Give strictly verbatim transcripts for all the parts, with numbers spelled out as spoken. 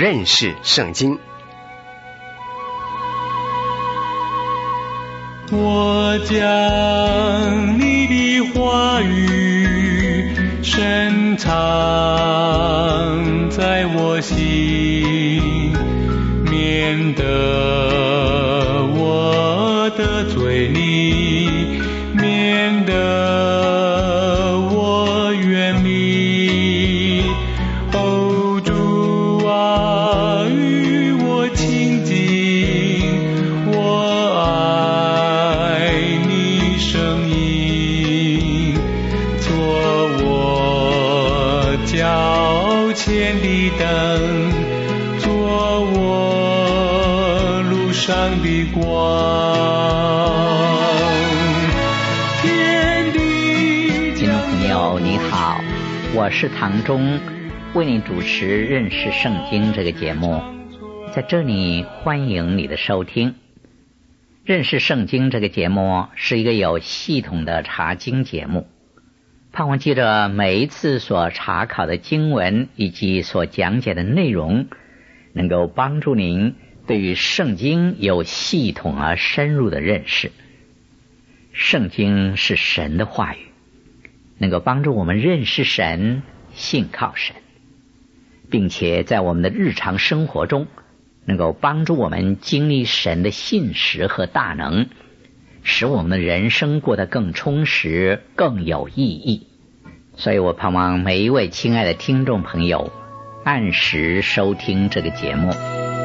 认识圣经。 我将你的话语深藏在我心，免得我得罪你，免得我远离。哦，主啊，与我亲近，我爱你声音，做我脚前的灯，做我路上的光。 听众朋友你好，我是唐忠，为你主持认识圣经这个节目，在这里欢迎你的收听。认识圣经这个节目是一个有系统的查经节目，盼望记着每一次所查考的经文以及所讲解的内容，能够帮助您对于圣经有系统而深入的认识。圣经是神的话语，能够帮助我们认识神，信靠神，并且在我们的日常生活中能够帮助我们经历神的信实和大能，使我们的人生过得更充实，更有意义。所以我盼望每一位亲爱的听众朋友按时收听这个节目。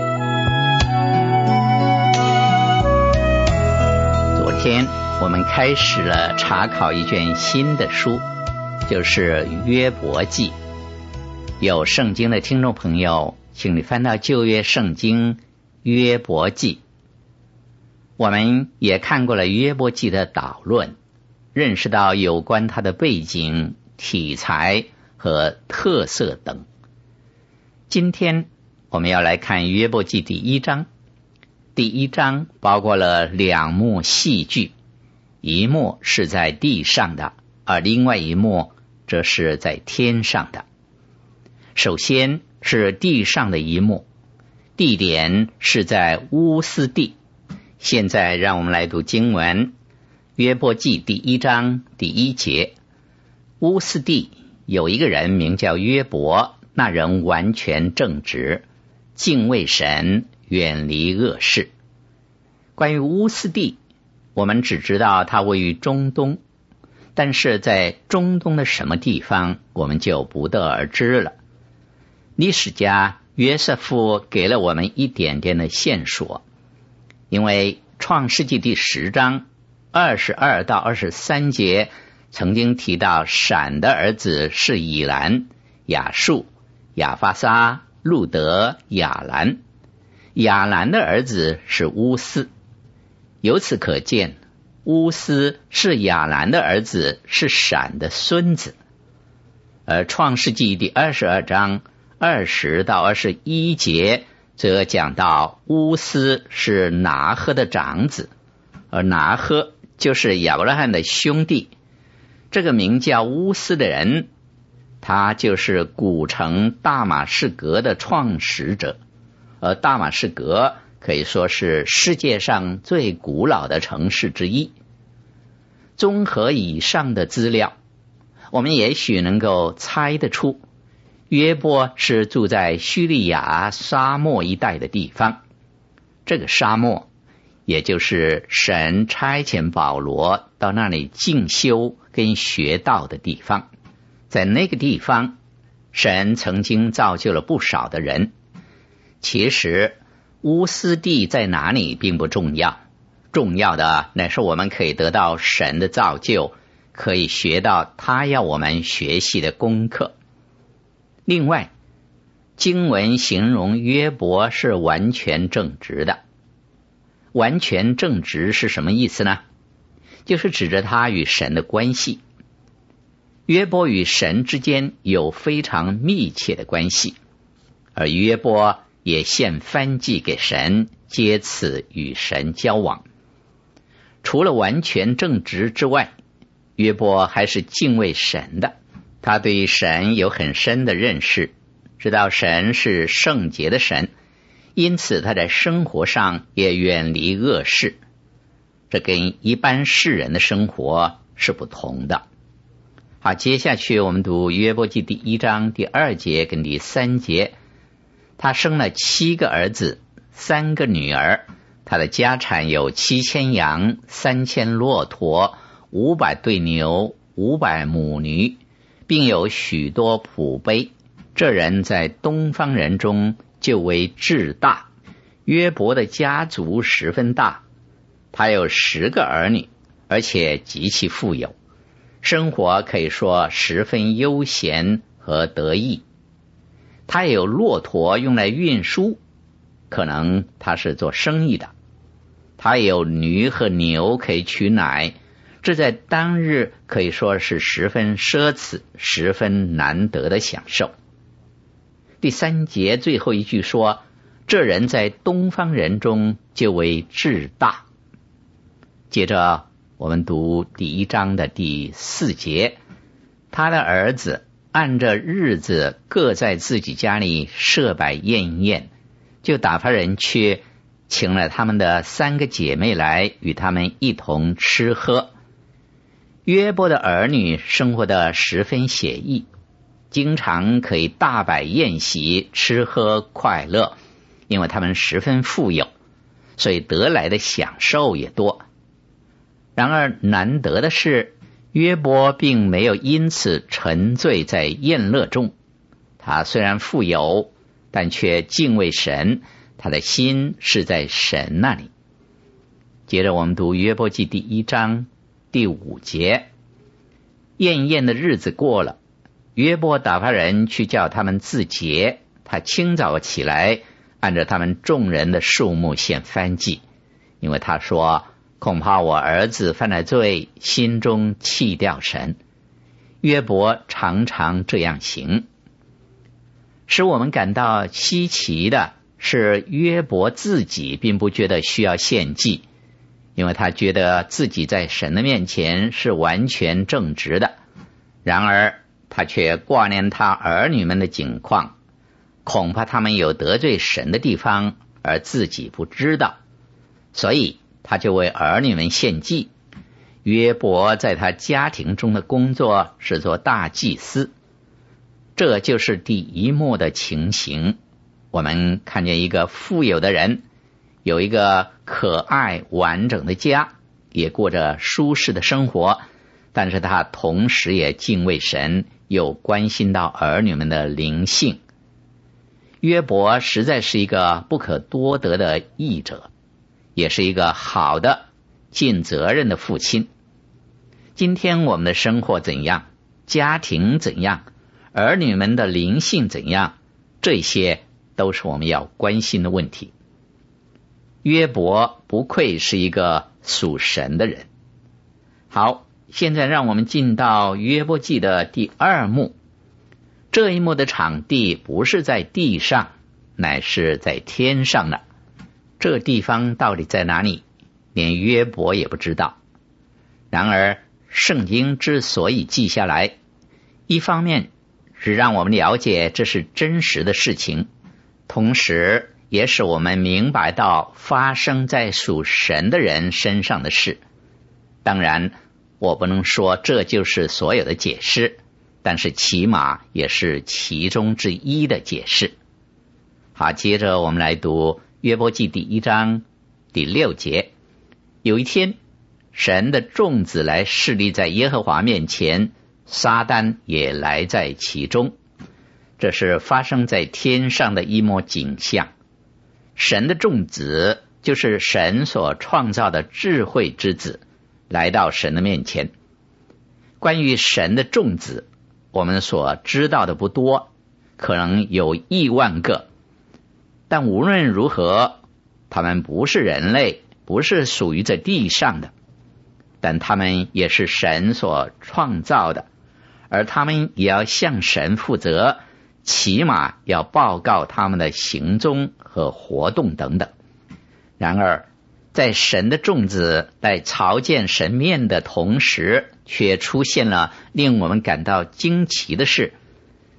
昨天我们开始了查考一卷新的书，就是约伯记。有圣经的听众朋友，请你翻到旧约圣经约伯记。我们也看过了约伯记的导论，认识到有关它的背景、题材和特色等。今天我们要来看约伯记第一章。第一章包括了两幕戏剧，一幕是在地上的，而另外一幕则是在天上的。首先是地上的一幕，地点是在乌斯地。现在让我们来读经文，约伯记第一章第一节。乌斯地有一个人名叫约伯，那人完全正直，敬畏神，远离恶事。关于乌斯地，我们只知道它位于中东，但是在中东的什么地方我们就不得而知了。历史家约瑟夫给了我们一点点的线索，因为创世纪第十章二十二到二十三节曾经提到闪的儿子是以兰、亚述、亚法撒、路德、亚兰，亚兰的儿子是乌斯。由此可见，乌斯是亚兰的儿子，是闪的孙子。而创世纪第二十二章二十到二十一节则讲到乌斯是拿赫的长子，而拿赫就是亚伯拉罕的兄弟。这个名叫乌斯的人，他就是古城大马士革的创始者，而大马士革可以说是世界上最古老的城市之一。综合以上的资料，我们也许能够猜得出，约伯是住在叙利亚沙漠一带的地方。这个沙漠也就是神差遣保罗到那里进修跟学道的地方。在那个地方，神曾经造就了不少的人。其实乌斯地在哪里并不重要，重要的乃是我们可以得到神的造就，可以学到他要我们学习的功课。另外，经文形容约伯是完全正直的。完全正直是什么意思呢？就是指着他与神的关系。约伯与神之间有非常密切的关系，而约伯也献燔祭给神，借此与神交往。除了完全正直之外，约伯还是敬畏神的，他对神有很深的认识， 知道神是圣洁的神，因此他在生活上也远离恶事。这跟一般世人的生活是不同的。好，接下去我们读约伯记第一章第二节跟第三节。他生了七个儿子，三个女儿，他的家产有七千羊，三千骆驼，五百对牛，五百母驴，并有许多仆婢。这人在东方人中就为至大。约伯的家族十分大，他有十个儿女，而且极其富有，生活可以说十分悠闲和得意。他也有骆驼用来运输，可能他是做生意的。他也有驴和牛可以取奶，这在当日可以说是十分奢侈、十分难得的享受。第三节最后一句说，这人在东方人中就为至大。接着我们读第一章的第四节，他的儿子按着日子各在自己家里设摆宴宴，就打发人去请了他们的三个姐妹来与他们一同吃喝。约伯的儿女生活的十分写意，经常可以大摆宴席，吃喝快乐，因为他们十分富有，所以得来的享受也多。然而难得的是，约伯并没有因此沉醉在宴乐中。他虽然富有，但却敬畏神，他的心是在神那里。接着我们读约伯记第一章第五节。宴宴的日子过了，约伯打发人去叫他们自洁。他清早起来，按照他们众人的数目献燔祭，因为他说，恐怕我儿子犯了罪，心中弃掉神。约伯常常这样行。使我们感到稀奇的是，约伯自己并不觉得需要献祭，因为他觉得自己在神的面前是完全正直的。然而他却挂念他儿女们的境况，恐怕他们有得罪神的地方，而自己不知道，所以他就为儿女们献祭。约伯在他家庭中的工作是做大祭司。这就是第一幕的情形。我们看见一个富有的人，有一个可爱完整的家，也过着舒适的生活，但是他同时也敬畏神，又关心到儿女们的灵性。约伯实在是一个不可多得的义者，也是一个好的尽责任的父亲。今天我们的生活怎样，家庭怎样，儿女们的灵性怎样，这些都是我们要关心的问题。约伯不愧是一个属神的人。好，现在让我们进到约伯记的第二幕。这一幕的场地不是在地上，乃是在天上的。这地方到底在哪里，连约伯也不知道。然而圣经之所以记下来，一方面是让我们了解这是真实的事情，同时也使我们明白到发生在属神的人身上的事。当然我不能说这就是所有的解释，但是起码也是其中之一的解释。好，接着我们来读约伯记第一章第六节。有一天，神的众子来侍立在耶和华面前，撒旦也来在其中。这是发生在天上的一幕景象。神的众子就是神所创造的智慧之子，来到神的面前。关于神的众子，我们所知道的不多，可能有亿万个，但无论如何，他们不是人类，不是属于这地上的，但他们也是神所创造的，而他们也要向神负责，起码要报告他们的行踪和活动等等。然而在神的众子来朝见神面的同时，却出现了令我们感到惊奇的事，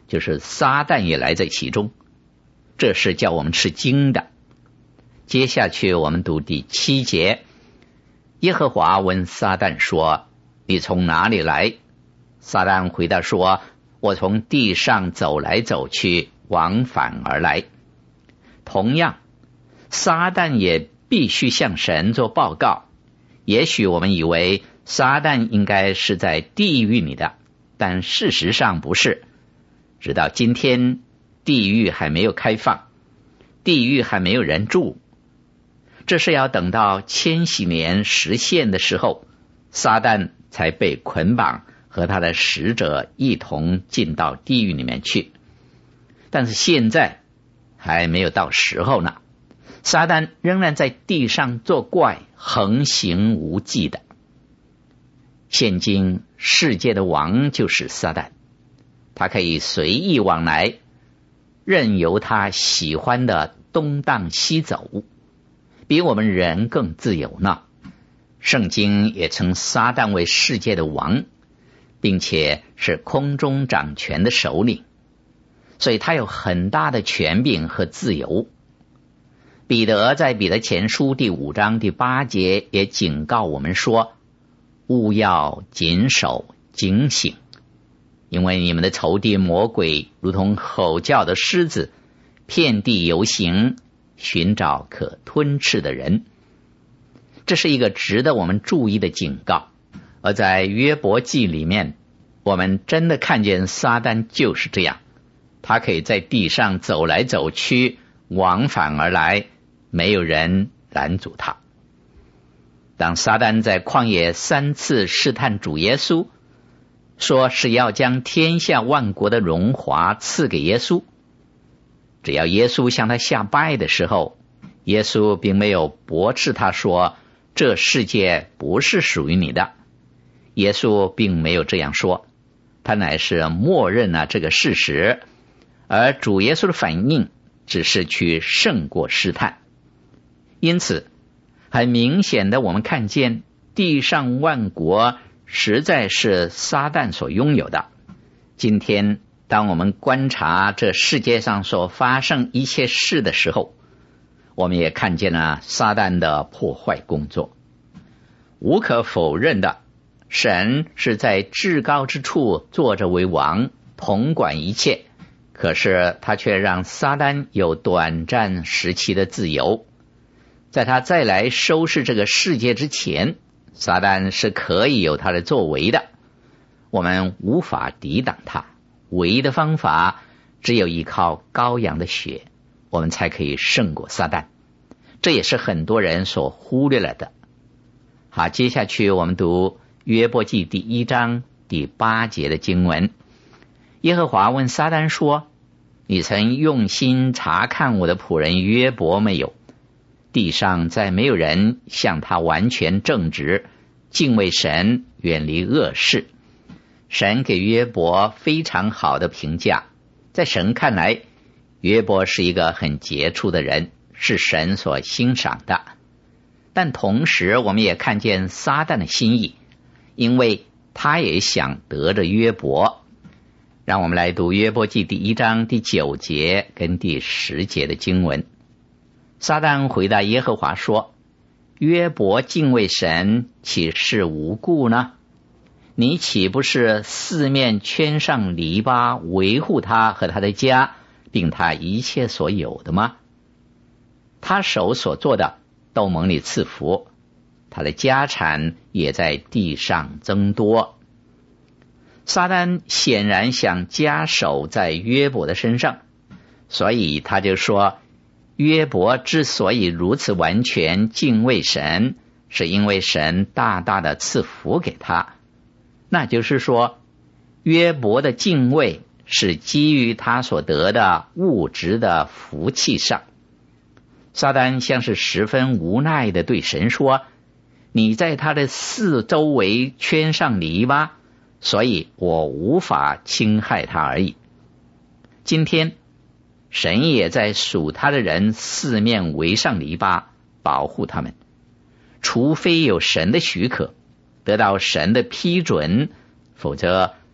就是撒旦也来在其中，这是叫我们吃惊的。接下去我们读第七节，耶和华问撒旦说，你从哪里来？撒旦回答说，我从地上走来走去，往返而来。同样，撒旦也必须向神做报告。也许我们以为撒旦应该是在地狱里的，但事实上不是。直到今天，地狱还没有开放，地狱还没有人住。这是要等到千禧年实现的时候，撒旦才被捆绑，和他的使者一同进到地狱里面去。但是现在还没有到时候呢，撒旦仍然在地上作怪，横行无忌的。现今世界的王就是撒旦，他可以随意往来，任由他喜欢的东荡西走，比我们人更自由呢。圣经也称撒旦为世界的王，并且是空中掌权的首领，所以他有很大的权柄和自由。彼得在彼得前书第五章第八节也警告我们说，务要谨守警醒，因为你们的仇敌魔鬼如同吼叫的狮子，遍地游行，寻找可吞吃的人。这是一个值得我们注意的警告。而在约伯记里面，我们真的看见撒旦就是这样，他可以在地上走来走去，往返而来，没有人拦阻他。当撒旦在旷野三次试探主耶稣，说是要将天下万国的荣华赐给耶稣，只要耶稣向他下拜的时候，耶稣并没有驳斥他说，这世界不是属于你的。耶稣并没有这样说，他乃是默认了这个事实，而主耶稣的反应只是去胜过试探。因此很明显的，我们看见地上万国实在是撒旦所拥有的。今天当我们观察这世界上所发生一切事的时候，我们也看见了撒旦的破坏工作。无可否认的，神是在至高之处坐着为王，统管一切，可是他却让撒旦有短暂时期的自由。在他再来收拾这个世界之前，撒旦是可以有他的作为的，我们无法抵挡他，唯一的方法只有依靠羔羊的血，我们才可以胜过撒旦。这也是很多人所忽略了的。好，接下去我们读约伯记第一章第八节的经文。耶和华问撒旦说，你曾用心查看我的仆人约伯没有？地上再没有人像他完全正直，敬畏神，远离恶事。神给约伯非常好的评价，在神看来，约伯是一个很杰出的人，是神所欣赏的。但同时我们也看见撒旦的心意，因为他也想得着约伯。让我们来读约伯记第一章第九节跟第十节的经文。撒旦回答耶和华说，约伯敬畏神，岂是无故呢？你岂不是四面圈上篱笆，维护他和他的家，并他一切所有的吗？他手所做的都蒙你赐福，他的家产也在地上增多。撒旦显然想加手在约伯的身上，所以他就说，约伯之所以如此完全敬畏神，是因为神大大的赐福给他。那就是说，约伯的敬畏是基于他所得的物质的福气上。撒旦像是十分无奈的对神说，你在他的四周围圈上篱笆，所以我无法侵害他而已。今天神也在属他的人四面围上篱笆，保护他们，除非有神的许可，得到神的批准，否则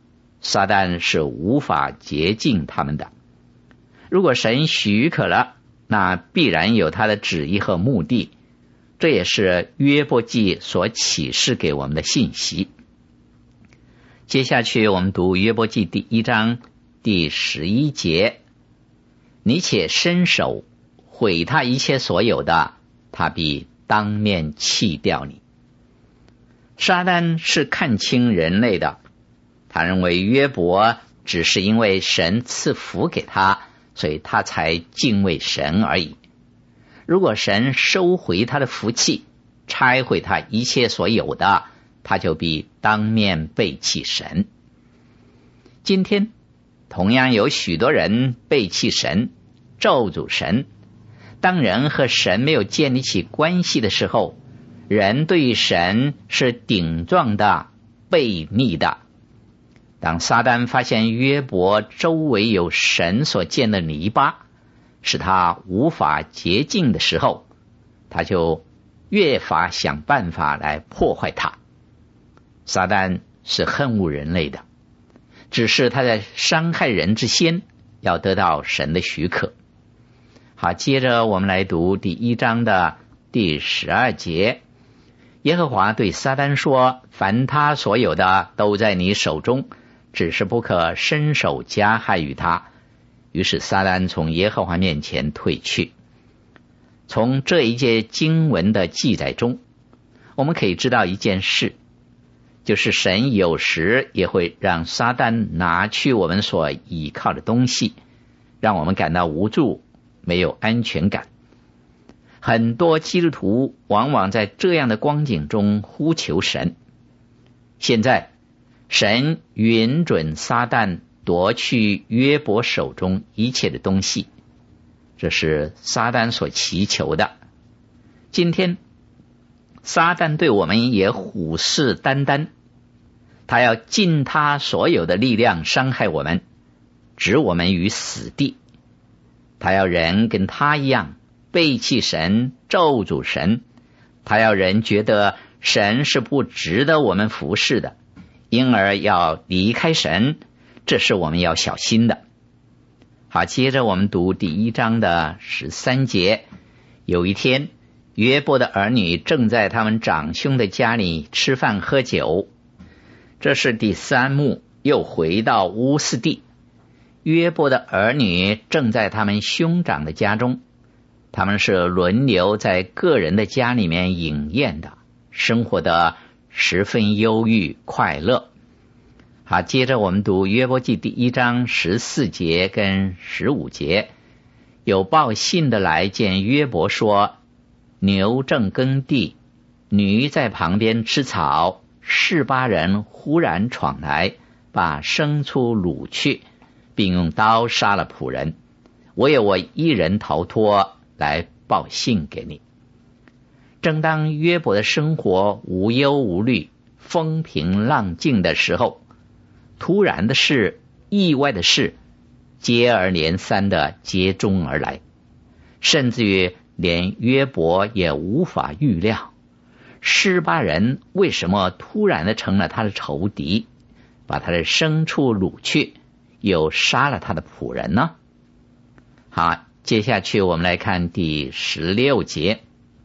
撒旦是无法洁净他们的。如果神许可了，那必然有他的旨意和目的，这也是约伯记所启示给我们的信息。接下去我们读约伯记第一章第十一节，你且伸手毁他一切所有的，他必当面弃掉你。撒旦是看清人类的，他认为约伯只是因为神赐福给他，所以他才敬畏神而已。如果神收回他的福气，拆毁他一切所有的，他就必当面背弃神。今天同样有许多人背弃神，咒诅神。当人和神没有建立起关系的时候，人对于神是顶撞的、悖逆的。当撒旦发现约伯周围有神所建的篱笆，使他无法洁净的时候，他就越发想办法来破坏他。撒旦是恨恶人类的，只是他在伤害人之先要得到神的许可。好，接着我们来读第一章的第十二节。耶和华对撒旦说，凡他所有的都在你手中，只是不可伸手加害于他。于是撒旦从耶和华面前退去。从这一节经文的记载中，我们可以知道一件事，就是神有时也会让撒旦拿去我们所依靠的东西，让我们感到无助，没有安全感。很多基督徒往往在这样的光景中呼求神。现在神允准撒旦夺去约伯手中一切的东西，这是撒旦所祈求的。今天撒旦对我们也虎视眈眈，他要尽他所有的力量伤害我们，置我们于死地。他要人跟他一样背弃神，咒诅神。他要人觉得神是不值得我们服侍的，因而要离开神，这是我们要小心的。好，接着我们读第一章的十三节。有一天，约伯的儿女正在他们长兄的家里吃饭喝酒。这是第三幕，又回到乌斯地。约伯的儿女正在他们兄长的家中，他们是轮流在个人的家里面饮宴的，生活的十分忧郁快乐。好，接着我们读约伯记第一章十四节跟十五节。有报信的来见约伯说，牛正耕地，驴在旁边吃草，示巴人忽然闯来，把牲畜掳去，并用刀杀了仆人，唯有我一人逃脱，来报信给你。正当约伯的生活无忧无虑，风平浪静的时候，突然的事，意外的事接二连三的接踵而来，甚至于连约伯也无法预料，示巴人为什么突然的成了他的仇敌，把他的牲畜掳去，又杀了他的仆人呢？好，接下去我们来看第十六节。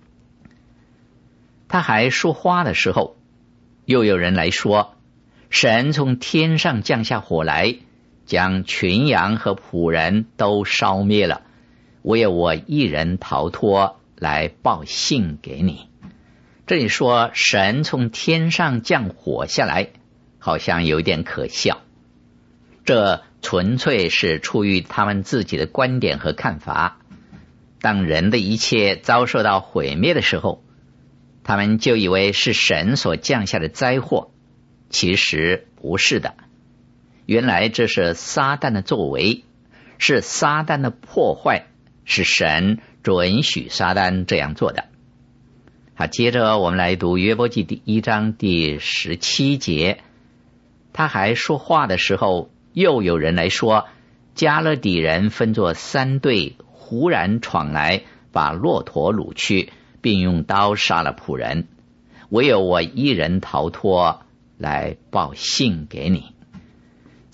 他还说话的时候，又有人来说，神从天上降下火来，将群羊和仆人都烧灭了，唯有我一人逃脱，来报信给你。这里说神从天上降火下来，好像有点可笑。这纯粹是出于他们自己的观点和看法。当人的一切遭受到毁灭的时候，他们就以为是神所降下的灾祸，其实不是的。原来这是撒旦的作为，是撒旦的破坏，是神准许撒旦这样做的。好，接着我们来读约伯记第一章第十七节。他还说话的时候，又有人来说，加勒底人分作三队，忽然闯来，把骆驼掳去，并用刀杀了仆人，唯有我一人逃脱，来报信给你。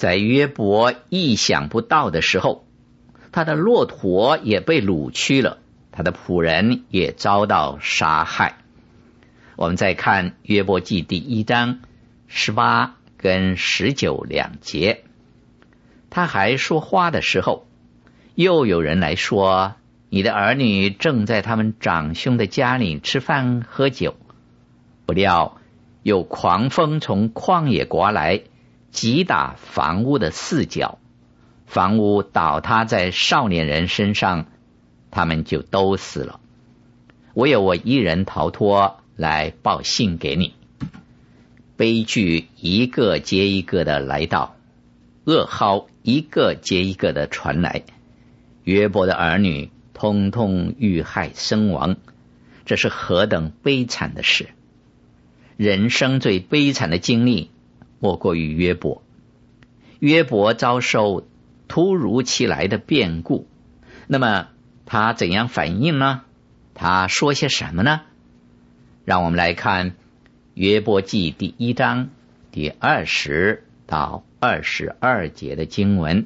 在约伯意想不到的时候，他的骆驼也被掳去了，他的仆人也遭到杀害。我们再看约伯记第一章十八跟十九两节，他还说话的时候，又有人来说，你的儿女正在他们长兄的家里吃饭喝酒，不料有狂风从旷野刮来，击打房屋的四角，房屋倒塌在少年人身上，他们就都死了。唯有我一人逃脱，来报信给你。悲剧一个接一个的来到，噩耗一个接一个的传来，约伯的儿女通通遇害身亡，这是何等悲惨的事！人生最悲惨的经历莫过于约伯。约伯遭受突如其来的变故，那么他怎样反应呢？他说些什么呢？让我们来看约伯记第一章第二十到二十二节的经文。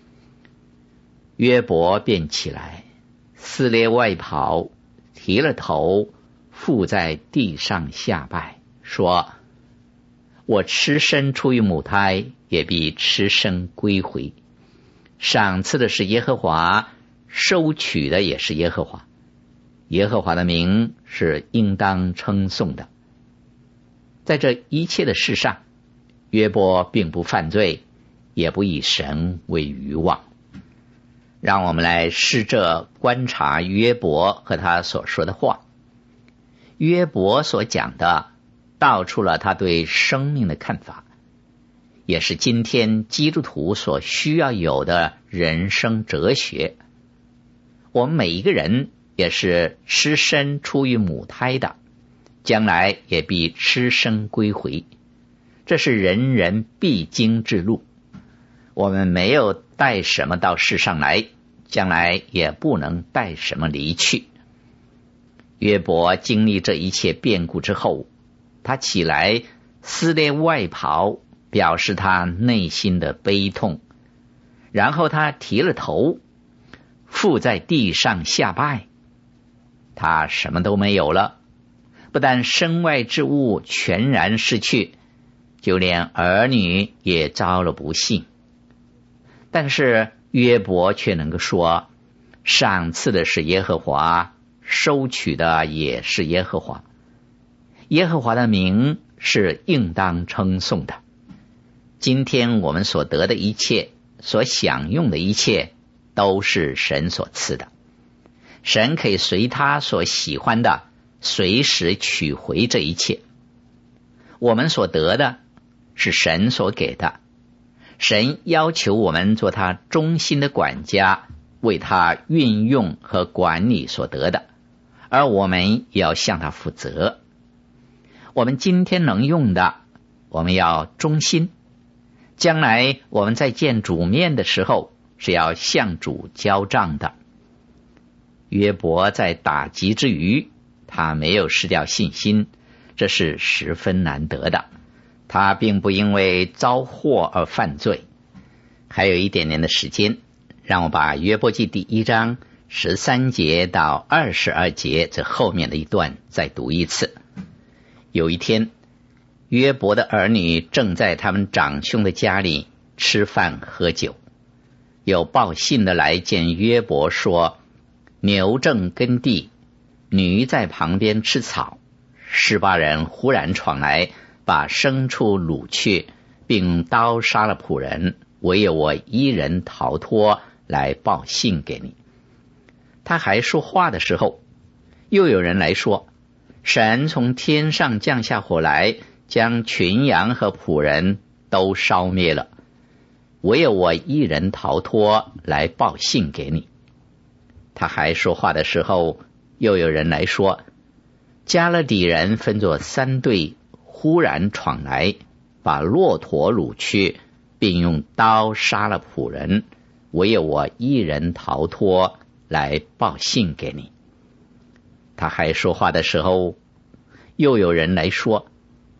约伯便起来，撕裂外袍，提了头，伏在地上下拜，说：我吃身出于母胎，也必吃身归回。赏赐的是耶和华，收取的也是耶和华。耶和华的名是应当称颂的。在这一切的事上，约伯并不犯罪，也不以神为愚妄。让我们来试着观察约伯和他所说的话。约伯所讲的道出了他对生命的看法，也是今天基督徒所需要有的人生哲学。我们每一个人也是吃身出于母胎的，将来也必吃身归回，这是人人必经之路。我们没有带什么到世上来，将来也不能带什么离去。约伯经历这一切变故之后，他起来撕裂外袍，表示他内心的悲痛，然后他提了头，伏在地上下拜。他什么都没有了，不但身外之物全然失去，就连儿女也遭了不幸。但是约伯却能够说，赏赐的是耶和华，收取的也是耶和华。耶和华的名是应当称颂的。今天我们所得的一切，所享用的一切，都是神所赐的。神可以随他所喜欢的随时取回这一切。我们所得的是神所给的，神要求我们做他忠心的管家，为他运用和管理所得的，而我们也要向他负责。我们今天能用的，我们要忠心，将来我们在见主面的时候，是要向主交账的。约伯在打击之余，他没有失掉信心，这是十分难得的。他并不因为遭祸而犯罪。还有一点点的时间，让我把约伯记第一章十三节到二十二节这后面的一段再读一次。有一天，约伯的儿女正在他们长兄的家里吃饭喝酒，有报信的来见约伯说，牛正耕地，驴在旁边吃草，十八人忽然闯来，把牲畜掳去，并刀杀了仆人，唯有我一人逃脱，来报信给你。他还说话的时候，又有人来说，神从天上降下火来，将群羊和仆人都烧灭了，唯有我一人逃脱，来报信给你。他还说话的时候，又有人来说，加勒底人分作三队，忽然闯来，把骆驼掳去，并用刀杀了仆人，唯有我一人逃脱，来报信给你。他还说话的时候，又有人来说，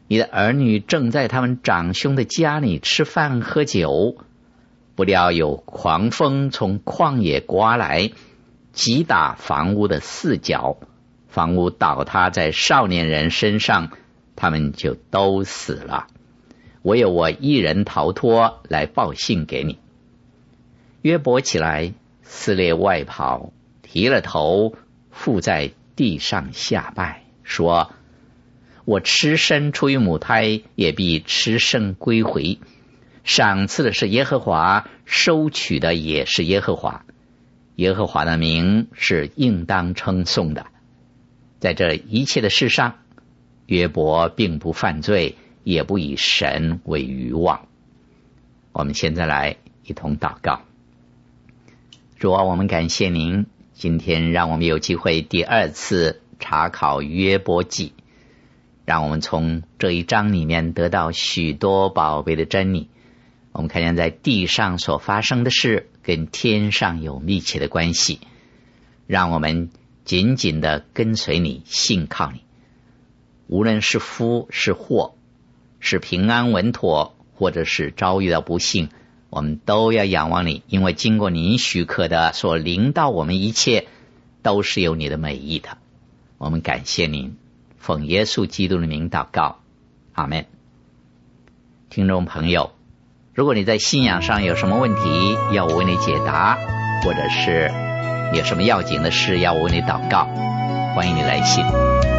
你的儿女正在他们长兄的家里吃饭喝酒，不料有狂风从旷野刮来，击打房屋的四角，房屋倒塌在少年人身上，他们就都死了。唯有我一人逃脱，来报信给你。约伯起来，撕裂外袍，提了头，伏在地上下拜，说：我吃身出于母胎，也必吃身归回。赏赐的是耶和华，收取的也是耶和华。耶和华的名是应当称颂的。在这一切的事上，约伯并不犯罪，也不以神为愚妄。我们现在来一同祷告。主啊，我们感谢您，今天让我们有机会第二次查考约伯记，让我们从这一章里面得到许多宝贝的真理。我们看见在地上所发生的事跟天上有密切的关系，让我们紧紧的跟随你，信靠你。无论是福是祸，是平安稳妥，或者是遭遇到不幸，我们都要仰望你，因为经过你许可的所临到我们一切，都是有你的美意的。我们感谢您，奉耶稣基督的名祷告，阿们。听众朋友，如果你在信仰上有什么问题要我为你解答，或者是有什么要紧的事要我为你祷告，欢迎你来信。